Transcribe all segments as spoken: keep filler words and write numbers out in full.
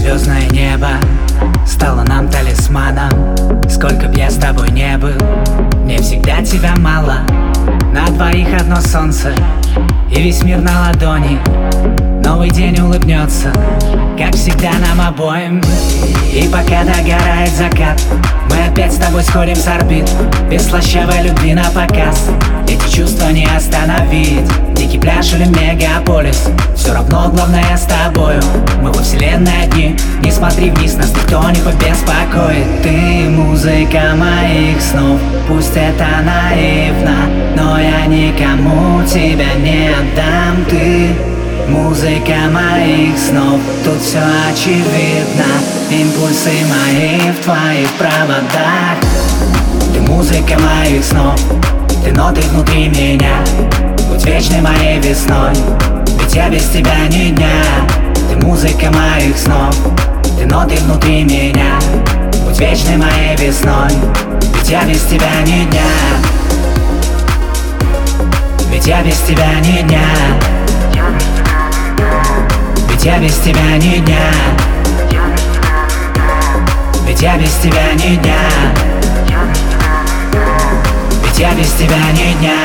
Звездное небо стало нам талисманом. Сколько б я с тобой не был, мне всегда тебя мало. На двоих одно солнце и весь мир на ладони. Новый день улыбнется, как всегда нам обоим. И пока догорает закат, мы опять с тобой сходим с орбит. Без слащавой любви на показ эти чувства не остановить. Дикий пляж или мегаполис, все равно главное с тобою. Мы во вселенной одни, не смотри вниз, нас никто не побеспокоит. Ты музыка моих снов, пусть это наивно, но я никому тебя не отдам. Ты музыка моих снов, тут все очевидно. Импульсы мои в твоих проводах. Ты музыка моих снов, ты ноты внутри меня. Будь вечной моей весной, ведь я без тебя ни дня. Ты музыка моих снов, ты ноты внутри меня. Будь вечной моей весной, ведь я без тебя ни дня. Ведь я без тебя ни дня. Ведь я без тебя ни дня. Ведь я без тебя ни дня. Ведь я без тебя ни дня.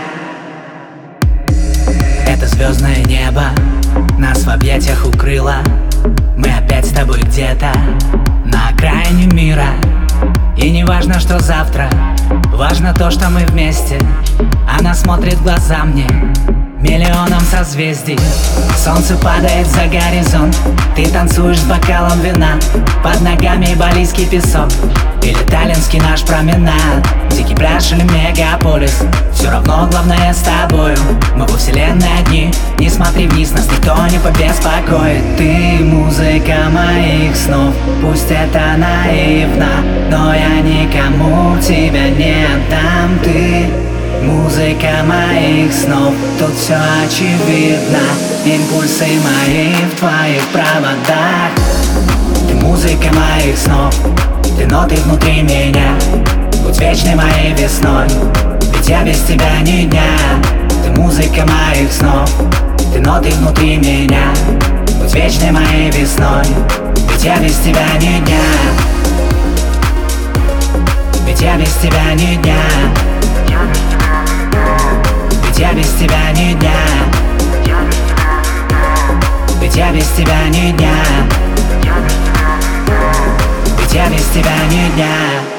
Это звездное небо нас в объятиях укрыло. Мы опять с тобой где-то на окраине мира. И не важно, что завтра, важно то, что мы вместе. Она смотрит в глаза мне миллионом созвездий. Солнце падает за горизонт, ты танцуешь с бокалом вина. Под ногами балийский песок или таллинский наш променад. Дикий пляж или мегаполис, все равно главное с тобою. Мы во вселенной одни, не смотри вниз, нас никто не побеспокоит. Ты музыка моих снов, пусть это наивно, но я никому тебя не отдам. Ты музыка моих снов, тут все очевидно. Импульсы мои в твоих проводах. Ты музыка моих снов, ты ноты внутри меня. Будь вечной моей весной, ведь я без тебя ни дня. Ты музыка моих снов, ты ноты внутри меня. Будь вечной моей весной, ведь я без тебя ни дня. Ведь я без тебя ни дня. Ведь я без тебя ни дня. Ведь я без тебя ни дня. Ведь я без тебя ни дня.